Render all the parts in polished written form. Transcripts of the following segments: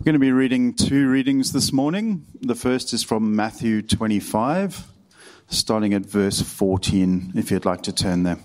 We're going to be reading two readings this morning. The first is from Matthew 25, starting at verse 14, if you'd like to turn there.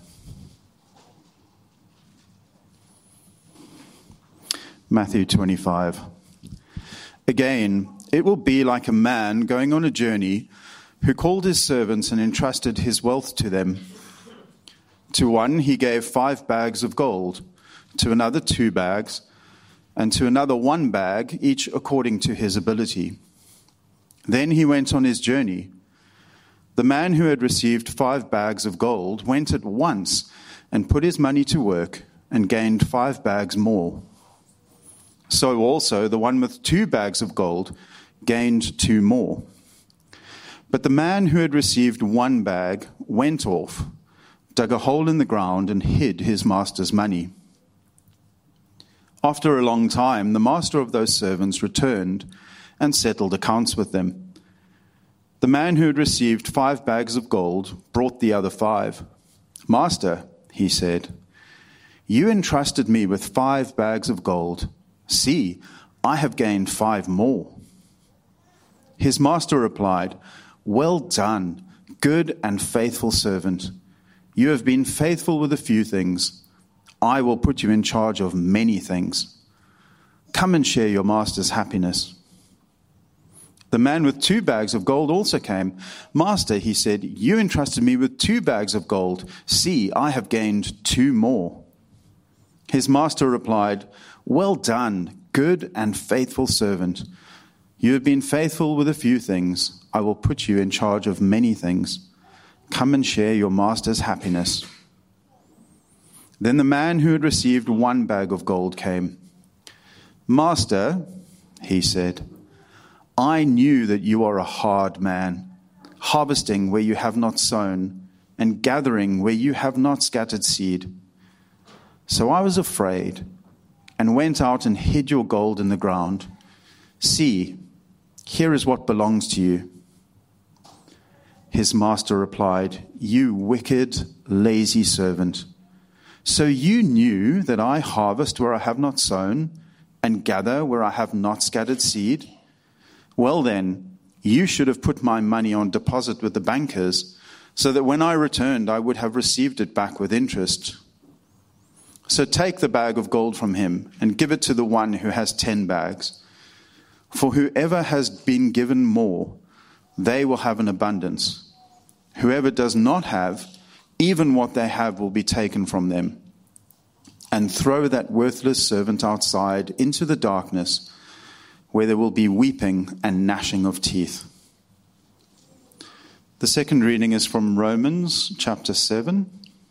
Matthew 25. Again, it will be like a man going on a journey who called his servants and entrusted his wealth to them. To one he gave 5 bags of gold, to another 2 bags, and to another 1 bag, each according to his ability. Then he went on his journey. The man who had received 5 bags of gold went at once and put his money to work and gained 5 bags more. So also the one with 2 bags of gold gained 2 more. But the man who had received 1 bag went off, dug a hole in the ground, and hid his master's money. After a long time, the master of those servants returned and settled accounts with them. The man who had received 5 bags of gold brought the other 5. "Master," he said, "you entrusted me with 5 bags of gold. See, I have gained 5 more." His master replied, "Well done, good and faithful servant. You have been faithful with a few things. I will put you in charge of many things. Come and share your master's happiness." The man with 2 bags of gold also came. "Master," he said, "you entrusted me with 2 bags of gold. See, I have gained 2 more." His master replied, "Well done, good and faithful servant. You have been faithful with a few things. I will put you in charge of many things. Come and share your master's happiness." Then the man who had received 1 bag of gold came. "Master," he said, "I knew that you are a hard man, harvesting where you have not sown, and gathering where you have not scattered seed. So I was afraid, and went out and hid your gold in the ground. See, here is what belongs to you." His master replied, "You wicked, lazy servant. So you knew that I harvest where I have not sown, and gather where I have not scattered seed? Well then, you should have put my money on deposit with the bankers, so that when I returned I would have received it back with interest. So take the bag of gold from him, and give it to the one who has 10 bags. For whoever has been given more, they will have an abundance. Whoever does not have, even what they have will be taken from them. And throw that worthless servant outside into the darkness, where there will be weeping and gnashing of teeth." The second reading is from Romans chapter 7,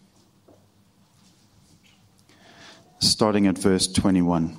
starting at verse 21.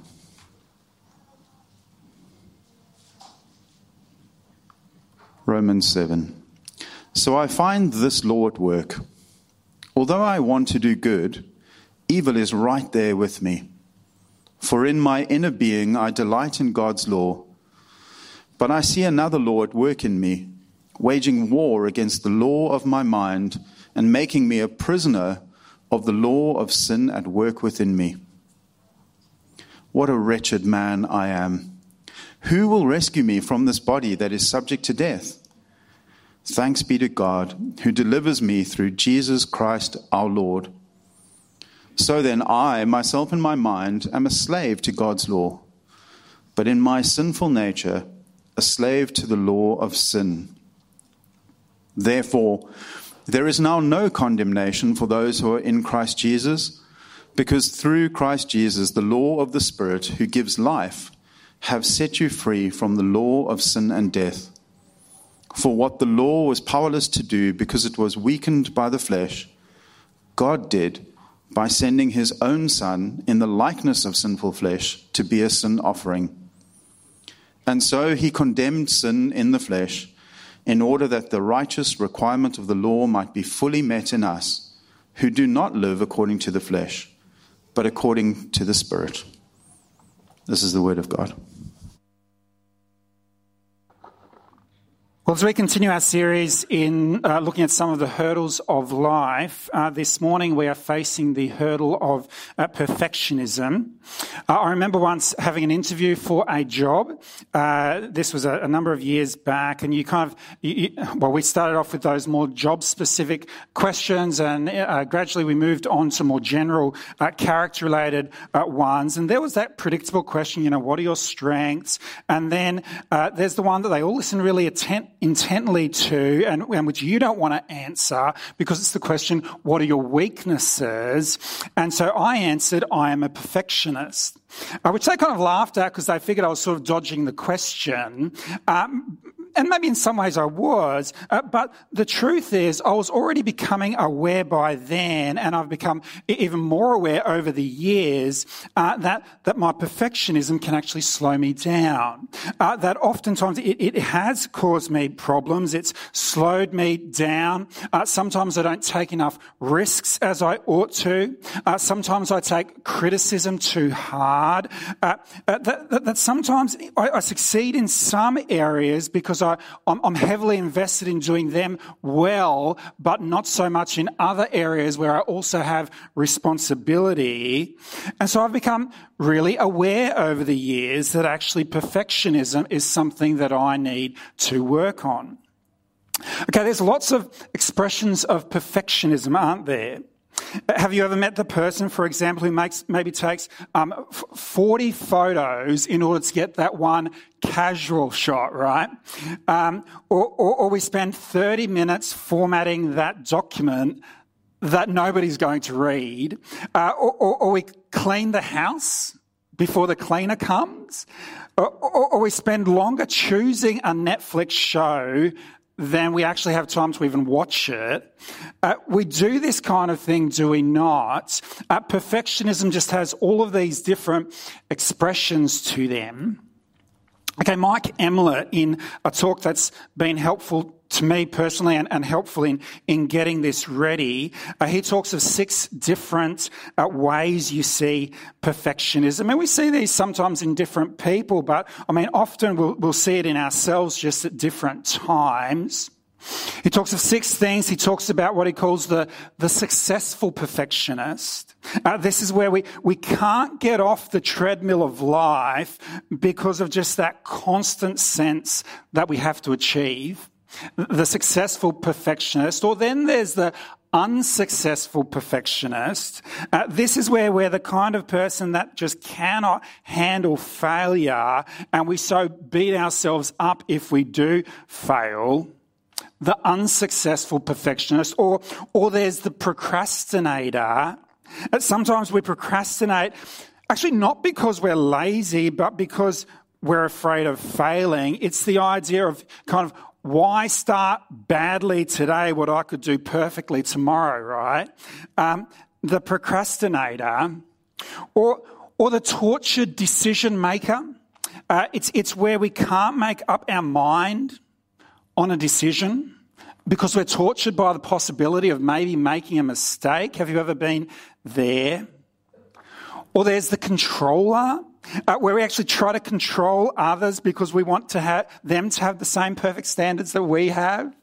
Romans 7. "So I find this law at work. Although I want to do good, evil is right there with me. For in my inner being I delight in God's law. But I see another law at work in me, waging war against the law of my mind and making me a prisoner of the law of sin at work within me. What a wretched man I am! Who will rescue me from this body that is subject to death? Thanks be to God, who delivers me through Jesus Christ our Lord. So then I, myself in my mind, am a slave to God's law, but in my sinful nature, a slave to the law of sin. Therefore, there is now no condemnation for those who are in Christ Jesus, because through Christ Jesus, the law of the Spirit who gives life, have set you free from the law of sin and death. For what the law was powerless to do because it was weakened by the flesh, God did by sending his own Son in the likeness of sinful flesh to be a sin offering. And so he condemned sin in the flesh in order that the righteous requirement of the law might be fully met in us, who do not live according to the flesh, but according to the Spirit." This is the word of God. Well, as we continue our series in looking at some of the hurdles of life, this morning we are facing the hurdle of perfectionism. I remember once having an interview for a job. This was a number of years back, and we started off with those more job-specific questions, and gradually we moved on to more general character-related ones. And there was that predictable question, what are your strengths? And then there's the one that they all listen really intently to, and which you don't want to answer because it's the question, what are your weaknesses? And so I answered, I am a perfectionist. Which they kind of laughed at because they figured I was sort of dodging the question. And maybe in some ways I was, but the truth is I was already becoming aware by then, and I've become even more aware over the years that my perfectionism can actually slow me down. That oftentimes it has caused me problems. It's slowed me down. Sometimes I don't take enough risks as I ought to. Sometimes I take criticism too hard. That sometimes I succeed in some areas because I'm heavily invested in doing them well, but not so much in other areas where I also have responsibility. And so I've become really aware over the years that actually perfectionism is something that I need to work on. Okay, there's lots of expressions of perfectionism, aren't there? Have you ever met the person, for example, who maybe takes 40 photos in order to get that one casual shot, right? Or we spend 30 minutes formatting that document that nobody's going to read, or we clean the house before the cleaner comes, or we spend longer choosing a Netflix show than we actually have time to even watch it. We do this kind of thing, do we not? Perfectionism just has all of these different expressions to them. Okay, Mike Emler, in a talk that's been helpful to me personally and helpful in getting this ready, he talks of 6 different ways you see perfectionism. And we see these sometimes in different people, but often we'll see it in ourselves just at different times. He talks of 6 things. He talks about what he calls the successful perfectionist. This is where we can't get off the treadmill of life because of just that constant sense that we have to achieve. The successful perfectionist. Or then there's the unsuccessful perfectionist. This is where we're the kind of person that just cannot handle failure, and we so beat ourselves up if we do fail. The unsuccessful perfectionist, or there's the procrastinator. Sometimes we procrastinate, actually not because we're lazy, but because we're afraid of failing. It's the idea of kind of, why start badly today what I could do perfectly tomorrow, right? The procrastinator, or the tortured decision maker. It's where we can't make up our mind on a decision because we're tortured by the possibility of maybe making a mistake. Have you ever been there? Or there's the controller, where we actually try to control others because we want to have them to have the same perfect standards that we have.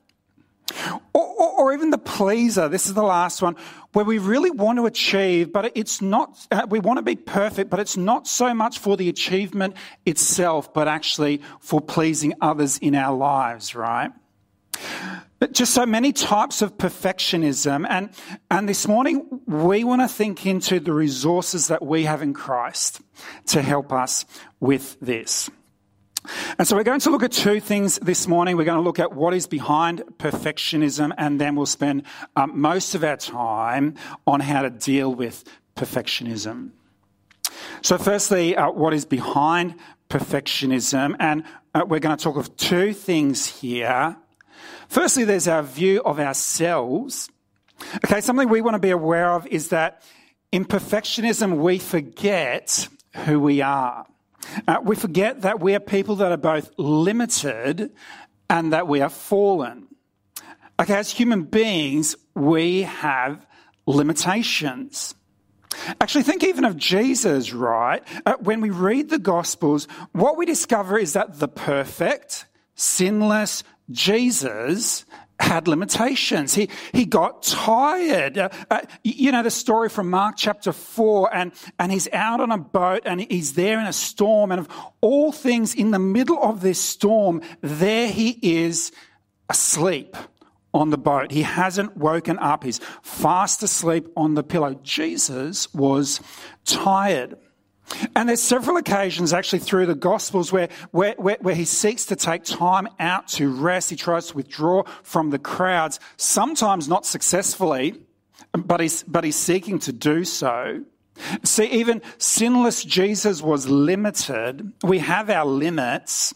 Or even the pleaser. This is the last one, where we really want to achieve, but it's not, we want to be perfect, but it's not so much for the achievement itself, but actually for pleasing others in our lives, right? But just so many types of perfectionism. And this morning, we want to think into the resources that we have in Christ to help us with this. And so we're going to look at 2 things this morning. We're going to look at what is behind perfectionism, and then we'll spend most of our time on how to deal with perfectionism. So firstly, what is behind perfectionism? And we're going to talk of 2 things here. Firstly, there's our view of ourselves. Okay, something we want to be aware of is that in perfectionism, we forget who we are. We forget that we are people that are both limited and that we are fallen. Okay, as human beings, we have limitations. Actually, think even of Jesus, right? When we read the Gospels, what we discover is that the perfect, sinless, Jesus had limitations. He got tired. You know the story from Mark chapter 4, and he's out on a boat and he's there in a storm, and of all things, in the middle of this storm, there he is asleep on the boat. He hasn't woken up. He's fast asleep on the pillow. Jesus was tired. And there's several occasions actually through the Gospels where he seeks to take time out to rest. He tries to withdraw from the crowds, sometimes not successfully, but he's seeking to do so. See, even sinless Jesus was limited. We have our limits.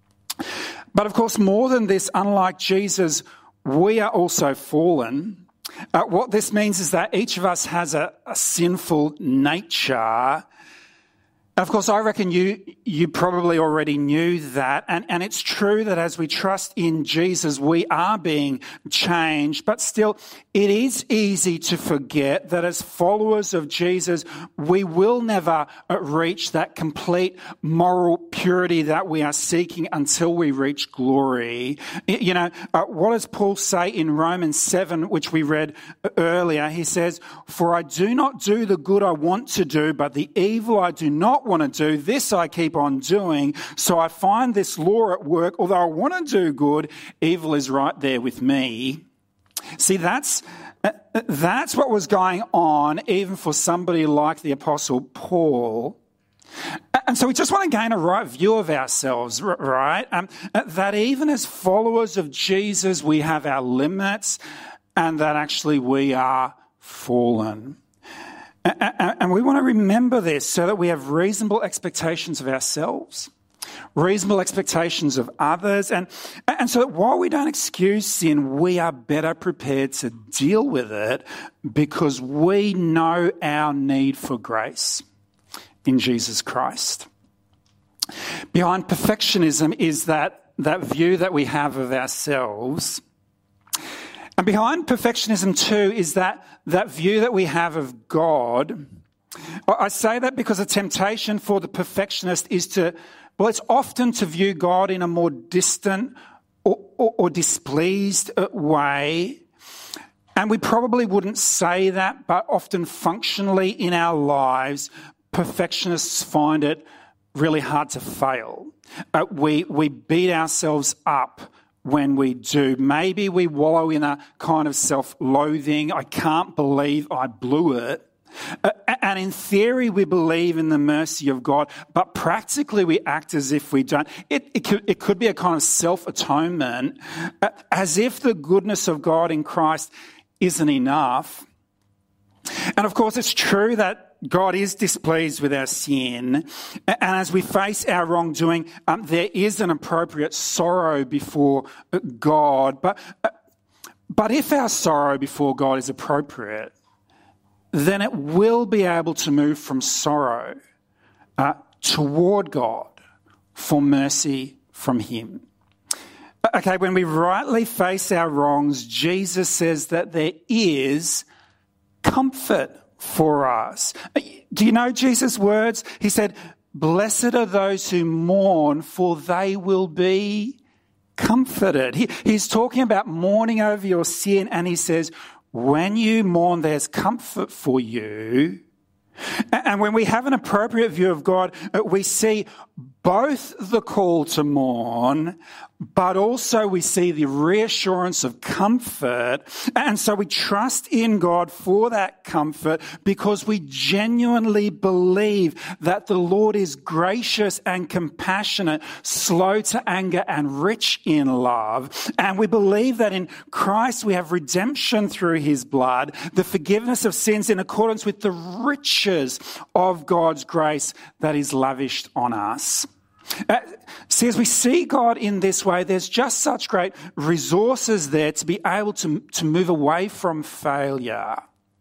But of course, more than this, unlike Jesus, we are also fallen. What this means is that each of us has a sinful nature. Of course, I reckon you probably already knew that. And it's true that as we trust in Jesus, we are being changed. But still, it is easy to forget that as followers of Jesus, we will never reach that complete moral purity that we are seeking until we reach glory. You know, what does Paul say in Romans 7, which we read earlier? He says, "For I do not do the good I want to do, but the evil I do not want to do, this I keep on doing. So I find this law at work. Although I want to do good, evil is right there with me." See, that's what was going on even for somebody like the Apostle Paul. And so we just want to gain a right view of ourselves, right? That even as followers of Jesus, we have our limits and that actually we are fallen. And we want to remember this so that we have reasonable expectations of ourselves, reasonable expectations of others, and so that while we don't excuse sin, we are better prepared to deal with it because we know our need for grace in Jesus Christ. Behind perfectionism is that view that we have of ourselves. And behind perfectionism too is that view that we have of God. I say that because a temptation for the perfectionist is it's often to view God in a more distant or displeased way. And we probably wouldn't say that, but often functionally in our lives, perfectionists find it really hard to fail. We beat ourselves up when we do. Maybe we wallow in a kind of self-loathing. I can't believe I blew it. And in theory, we believe in the mercy of God, but practically we act as if we don't. It could be a kind of self-atonement, as if the goodness of God in Christ isn't enough. And of course, it's true that God is displeased with our sin. And as we face our wrongdoing, there is an appropriate sorrow before God. But if our sorrow before God is appropriate, then it will be able to move from sorrow toward God for mercy from Him. Okay, when we rightly face our wrongs, Jesus says that there is comfort for us. Do you know Jesus' words? He said, "Blessed are those who mourn, for they will be comforted." He's talking about mourning over your sin, and he says, when you mourn, there's comfort for you. And when we have an appropriate view of God, we see both the call to mourn, but also we see the reassurance of comfort. And so we trust in God for that comfort because we genuinely believe that the Lord is gracious and compassionate, slow to anger and rich in love. And we believe that in Christ we have redemption through His blood, the forgiveness of sins in accordance with the riches of God's grace that is lavished on us. See, as we see God in this way, there's just such great resources there to be able to move away from failure.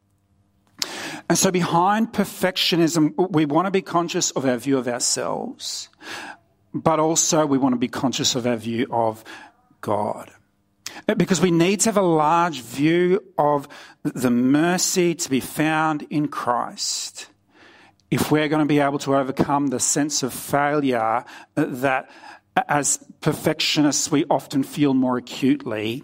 And so behind perfectionism, we want to be conscious of our view of ourselves, but also we want to be conscious of our view of God. Because we need to have a large view of the mercy to be found in Christ if we're going to be able to overcome the sense of failure that as perfectionists, we often feel more acutely.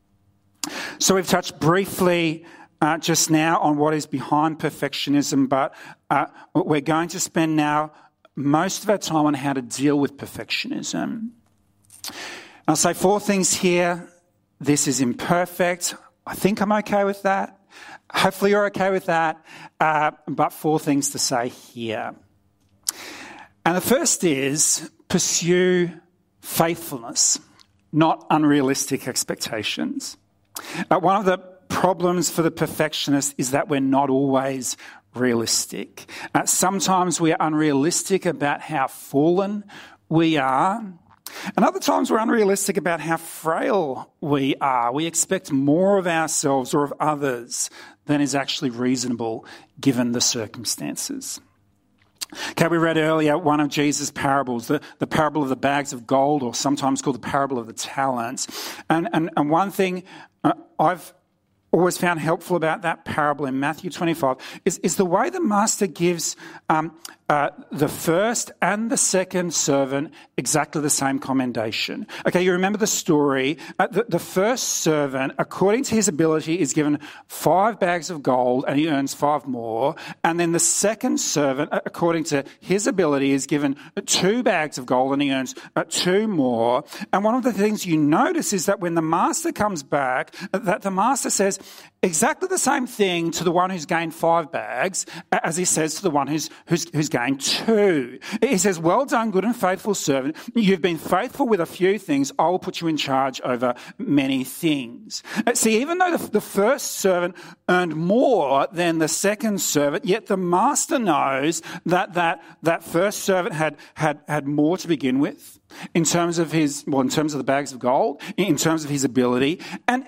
So we've touched briefly just now on what is behind perfectionism, but we're going to spend now most of our time on how to deal with perfectionism. I'll say 4 things here. This is imperfect. I think I'm okay with that. Hopefully you're okay with that. But 4 things to say here. And the first is pursue faithfulness, not unrealistic expectations. One of the problems for the perfectionist is that we're not always realistic. Sometimes we are unrealistic about how fallen we are. And other times we're unrealistic about how frail we are. We expect more of ourselves or of others than is actually reasonable given the circumstances. Okay, we read earlier one of Jesus' parables, the parable of the bags of gold, or sometimes called the parable of the talents. And one thing I've always found helpful about that parable in Matthew 25 is the way the master gives the first and the second servant exactly the same commendation. Okay, you remember the story. The first servant, according to his ability, is given 5 bags of gold and he earns 5 more. And then the second servant, according to his ability, is given 2 bags of gold and he earns 2 more. And one of the things you notice is that when the master comes back, that the master says exactly the same thing to the one who's gained 5 bags as he says to the one who's gained 2. He says, "Well done, good and faithful servant. You've been faithful with a few things. I will put you in charge over many things." See, even though the first servant earned more than the second servant, yet the master knows that first servant had more to begin with in terms of the bags of gold, in terms of his ability, and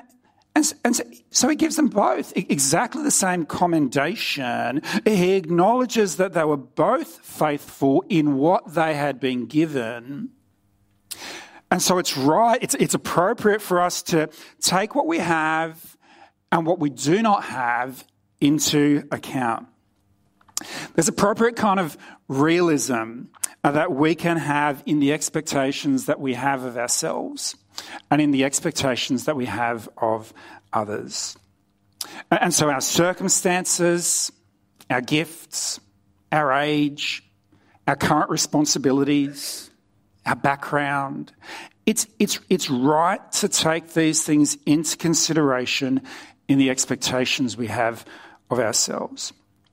so he gives them both exactly the same commendation. He acknowledges that they were both faithful in what they had been given. And so it's right, it's appropriate for us to take what we have and what we do not have into account. There's appropriate kind of realism that we can have in the expectations that we have of ourselves and in the expectations that we have of others. And so our circumstances, our gifts, our age, our current responsibilities, our background, it's right to take these things into consideration in the expectations we have of ourselves.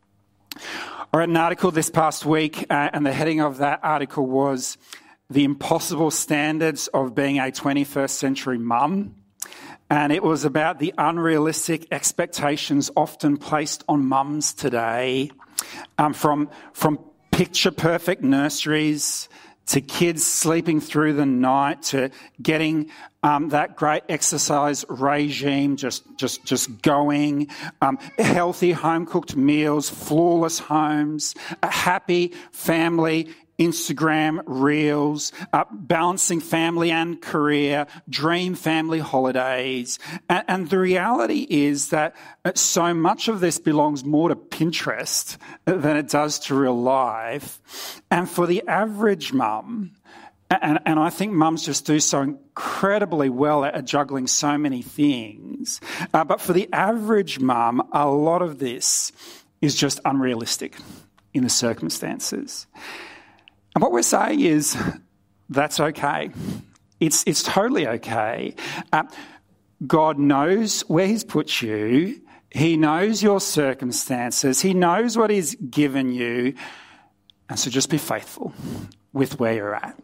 I read an article this past week, and the heading of that article was "The Impossible Standards of Being a 21st Century Mum." And it was about the unrealistic expectations often placed on mums today, from picture-perfect nurseries to kids sleeping through the night to getting that great exercise regime just going, healthy home-cooked meals, flawless homes, a happy family, Instagram reels, balancing family and career, dream family holidays. And the reality is that so much of this belongs more to Pinterest than it does to real life. And for the average mum, and I think mums just do so incredibly well at juggling so many things, but for the average mum, a lot of this is just unrealistic in the circumstances. And what we're saying is that's okay. It's totally okay. God knows where he's put you. He knows your circumstances. He knows what he's given you. And so just be faithful with where you're at.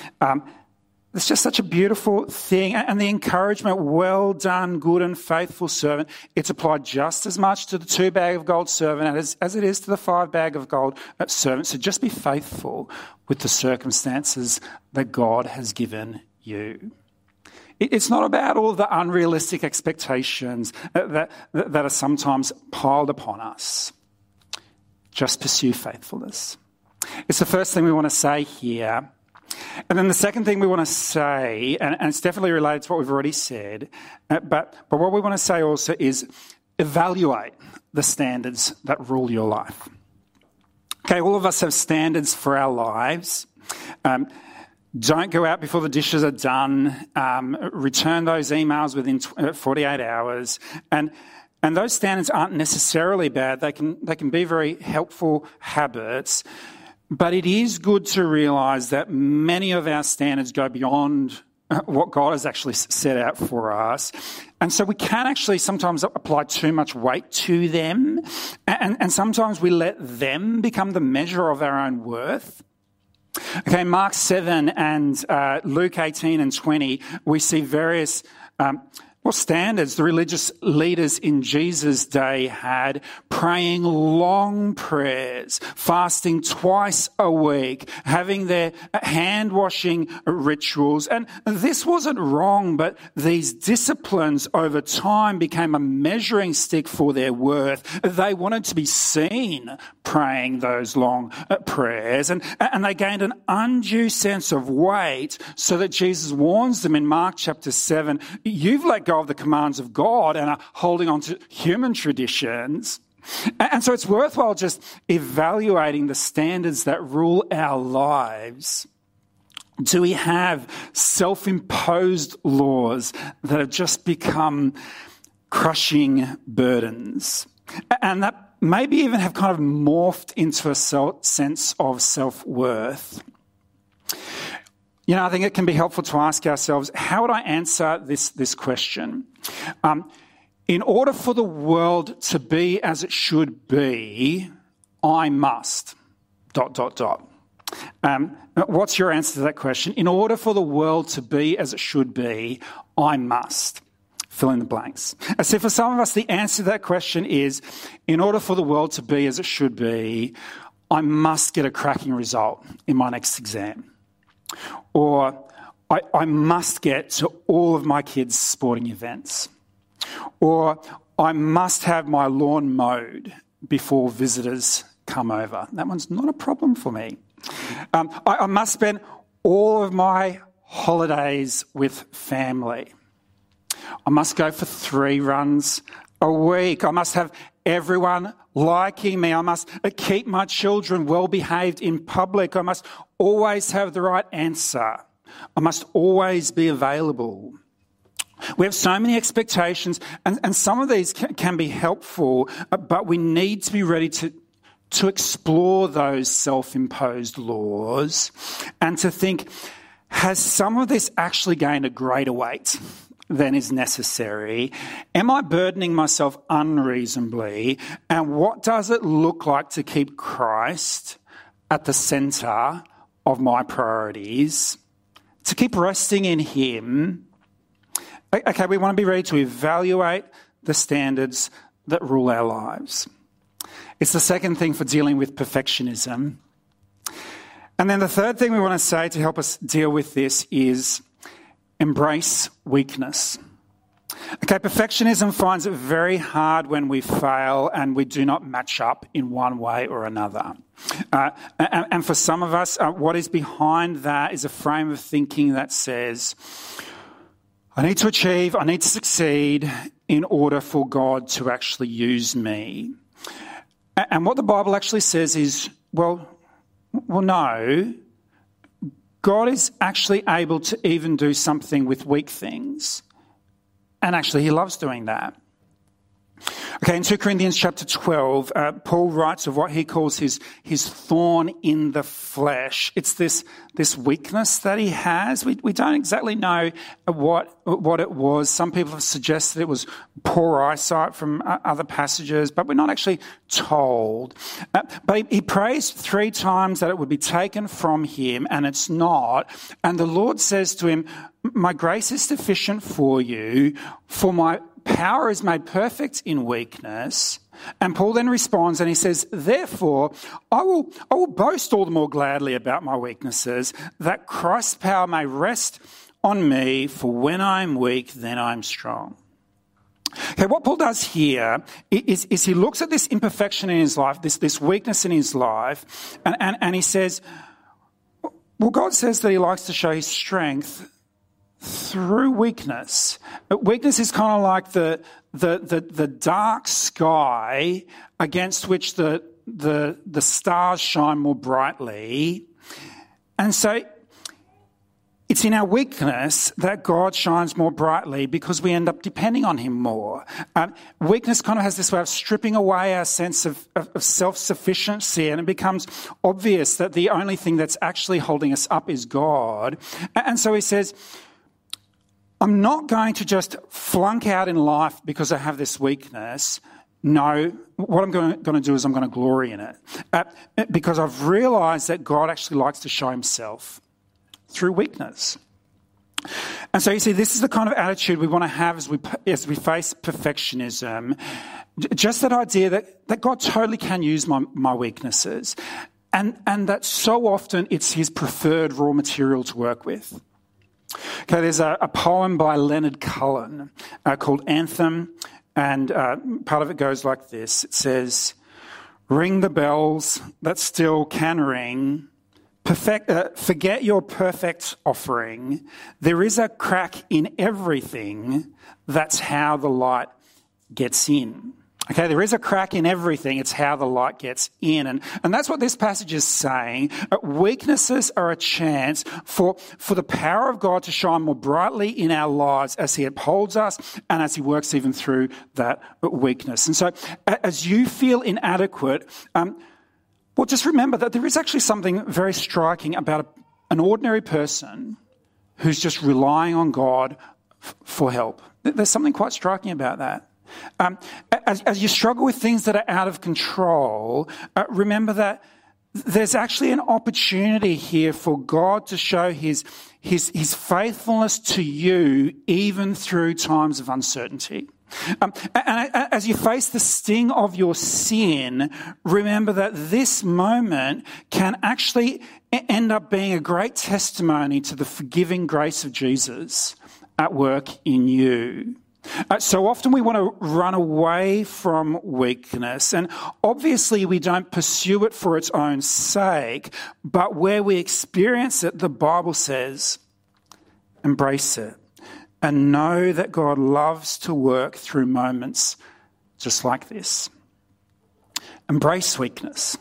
It's just such a beautiful thing. And the encouragement, well done, good and faithful servant, it's applied just as much to the 2 bag of gold servant as it is to the 5 bag of gold servant. So just be faithful with the circumstances that God has given you. It's not about all the unrealistic expectations that are sometimes piled upon us. Just pursue faithfulness. It's the first thing we want to say here. And then the second thing we want to say, and it's definitely related to what we've already said, but what we want to say also is evaluate the standards that rule your life. Okay, all of us have standards for our lives. Don't go out before the dishes are done. Return those emails within 48 hours. And those standards aren't necessarily bad. They can be very helpful habits. But it is good to realise that many of our standards go beyond what God has actually set out for us. And so we can actually sometimes apply too much weight to them. And sometimes we let them become the measure of our own worth. Okay, Mark 7 and Luke 18 and 20, we see various standards the religious leaders in Jesus' day had: praying long prayers, fasting twice a week, having their hand-washing rituals. And this wasn't wrong, but these disciplines over time became a measuring stick for their worth. They wanted to be seen praying those long prayers, and they gained an undue sense of weight, so that Jesus warns them in Mark chapter 7, you've let go of the commands of God and are holding on to human traditions. And so it's worthwhile just evaluating the standards that rule our lives. Do we have self-imposed laws that have just become crushing burdens? And that maybe even have kind of morphed into a sense of self-worth. I think it can be helpful to ask ourselves, how would I answer this question? In order for the world to be as it should be, I must... ... What's your answer to that question? In order for the world to be as it should be, I must... fill in the blanks. And so for some of us, the answer to that question is, in order for the world to be as it should be, I must get a cracking result in my next exam. Or I must get to all of my kids' sporting events. Or I must have my lawn mowed before visitors come over. That one's not a problem for me. I must spend all of my holidays with family. I must go for 3 runs a week. I must have everyone liking me. I must keep my children well behaved in public. I must always have the right answer. I must always be available. We have so many expectations, and some of these can be helpful, but we need to be ready to explore those self-imposed laws and to think, has some of this actually gained a greater weight than is necessary? Am I burdening myself unreasonably? And what does it look like to keep Christ at the centre of my priorities? To keep resting in Him? Okay, we want to be ready to evaluate the standards that rule our lives. It's the second thing for dealing with perfectionism. And then the third thing we want to say to help us deal with this is embrace weakness. Okay, perfectionism finds it very hard when we fail and we do not match up in one way or another. And for some of us, what is behind that is a frame of thinking that says, I need to achieve, I need to succeed in order for God to actually use me. And what the Bible actually says is, well, no. God is actually able to even do something with weak things. And actually, He loves doing that. Okay, in 2 Corinthians chapter 12, Paul writes of what he calls his thorn in the flesh. It's this weakness that he has. We don't exactly know what it was. Some people have suggested it was poor eyesight from other passages, but we're not actually told. But he prays 3 times that it would be taken from him, and it's not. And the Lord says to him, my grace is sufficient for you, for my power is made perfect in weakness. And Paul then responds and he says, therefore, I will boast all the more gladly about my weaknesses, that Christ's power may rest on me, for when I'm weak, then I'm strong. Okay, what Paul does here is he looks at this imperfection in his life, this weakness in his life, and he says, well, God says that He likes to show His strength through weakness. But weakness is kind of like the dark sky against which the stars shine more brightly. And so It's in our weakness that God shines more brightly because we end up depending on him more. Weakness kind of has this way of stripping away our sense of self-sufficiency, and it becomes obvious that the only thing that's actually holding us up is God. And so he says, I'm not going to just flunk out in life because I have this weakness. No, what I'm going to do is I'm going to glory in it because I've realised that God actually likes to show himself through weakness. And so you see, this is the kind of attitude we want to have as we face perfectionism. Just that idea that God totally can use my weaknesses, and that so often it's his preferred raw material to work with. Okay, there's a poem by Leonard Cullen called Anthem, and part of it goes like this. It says, "Ring the bells that still can ring. Forget your perfect offering. There is a crack in everything. That's how the light gets in." Okay, there is a crack in everything. It's how the light gets in. And that's what this passage is saying. Weaknesses are a chance for the power of God to shine more brightly in our lives as he upholds us and as he works even through that weakness. And so as you feel inadequate, well, just remember that there is actually something very striking about an ordinary person who's just relying on God for help. There's something quite striking about that. As you struggle with things that are out of control, remember that there's actually an opportunity here for God to show his faithfulness to you even through times of uncertainty. And as you face the sting of your sin, remember that this moment can actually end up being a great testimony to the forgiving grace of Jesus at work in you. So often we want to run away from weakness, and obviously we don't pursue it for its own sake, but where we experience it, the Bible says, embrace it. And know that God loves to work through moments just like this. Embrace weakness.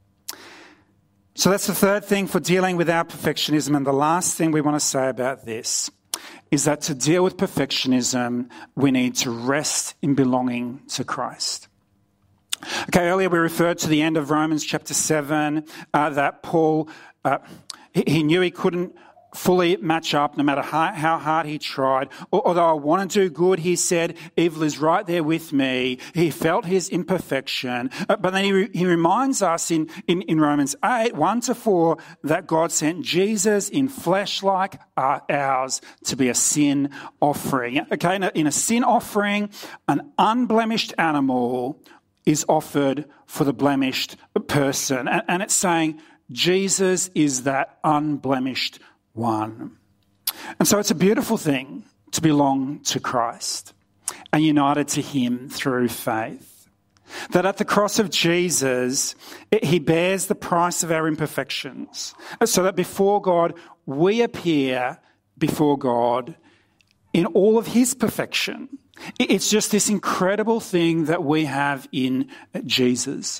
So that's the third thing for dealing with our perfectionism. And the last thing we want to say about this is that to deal with perfectionism, we need to rest in belonging to Christ. Okay, earlier we referred to the end of Romans chapter 7, that Paul, he knew he couldn't fully match up no matter how hard he tried. Although I want to do good, he said, evil is right there with me. He felt his imperfection. But then he reminds us in Romans 8, 1-4, that God sent Jesus in flesh like ours to be a sin offering. Okay, in a sin offering, an unblemished animal is offered for the blemished person. And it's saying Jesus is that unblemished one. And so it's a beautiful thing to belong to Christ and united to him through faith. That at the cross of Jesus, he bears the price of our imperfections, so that before God, we appear before God in all of his perfection. It's just this incredible thing that we have in Jesus.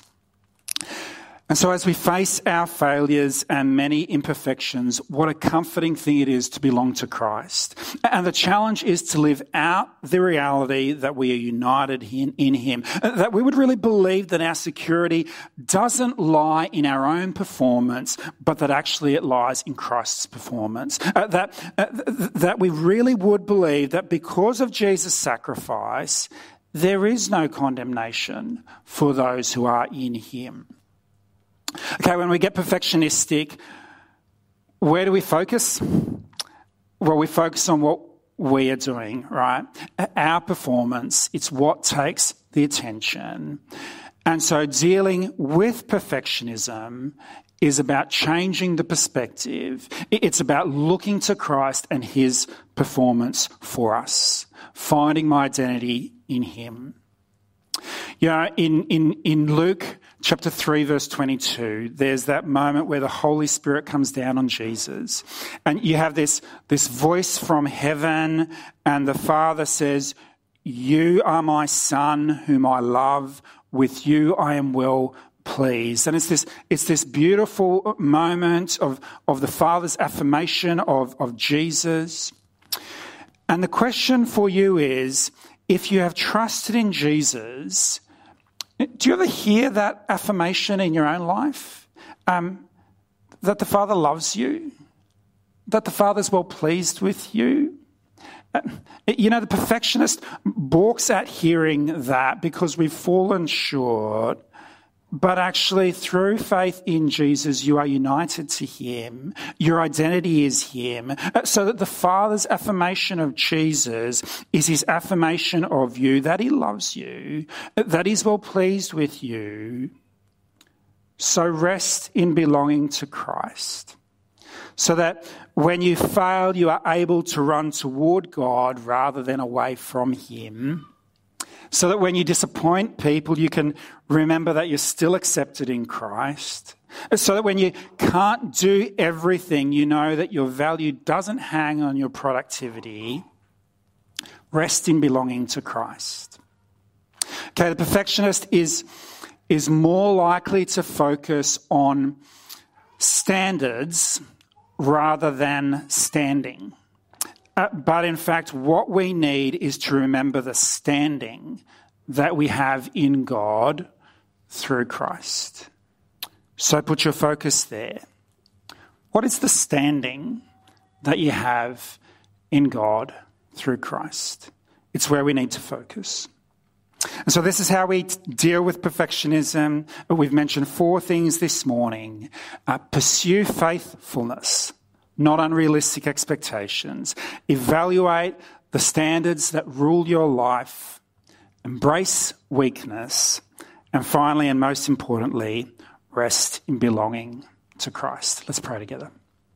And so as we face our failures and many imperfections, what a comforting thing it is to belong to Christ. And the challenge is to live out the reality that we are united in him, that we would really believe that our security doesn't lie in our own performance, but that actually it lies in Christ's performance. That we really would believe that because of Jesus' sacrifice, there is no condemnation for those who are in him. Okay, when we get perfectionistic, where do we focus? Well, we focus on what we are doing, right? Our performance, it's what takes the attention. And so dealing with perfectionism is about changing the perspective. It's about looking to Christ and his performance for us, finding my identity in him. You know, in Luke chapter 3, verse 22, there's that moment where the Holy Spirit comes down on Jesus. And you have this voice from heaven, and the Father says, "You are my Son whom I love. With you I am well pleased. And it's this beautiful moment of the Father's affirmation of Jesus. And the question for you is, if you have trusted in Jesus, do you ever hear that affirmation in your own life? That the Father loves you? That the Father's well pleased with you? The perfectionist balks at hearing that because we've fallen short. But actually, through faith in Jesus, you are united to him. Your identity is him. So that the Father's affirmation of Jesus is his affirmation of you, that he loves you, that he's well pleased with you. So rest in belonging to Christ. So that when you fail, you are able to run toward God rather than away from him. So that when you disappoint people, you can remember that you're still accepted in Christ. So that when you can't do everything, you know that your value doesn't hang on your productivity. Rest in belonging to Christ. Okay, the perfectionist is more likely to focus on standards rather than standing. But in fact, what we need is to remember the standing that we have in God through Christ. So put your focus there. What is the standing that you have in God through Christ? It's where we need to focus. And so this is how we deal with perfectionism. We've mentioned 4 things this morning. Pursue faithfulness, not unrealistic expectations. Evaluate the standards that rule your life. Embrace weakness. And finally, and most importantly, rest in belonging to Christ. Let's pray together.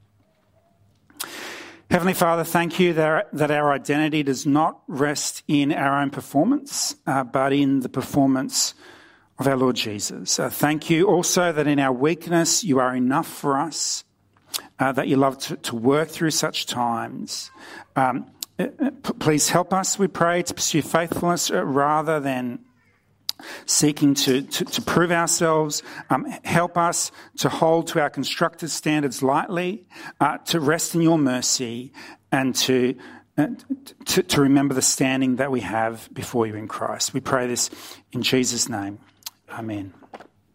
Heavenly Father, thank you that our identity does not rest in our own performance, but in the performance of our Lord Jesus. Thank you also that in our weakness you are enough for us, that you love to work through such times. Please help us, we pray, to pursue faithfulness rather than seeking to prove ourselves. Help us to hold to our constructed standards lightly, to rest in your mercy, and to remember the standing that we have before you in Christ. We pray this in Jesus' name. Amen.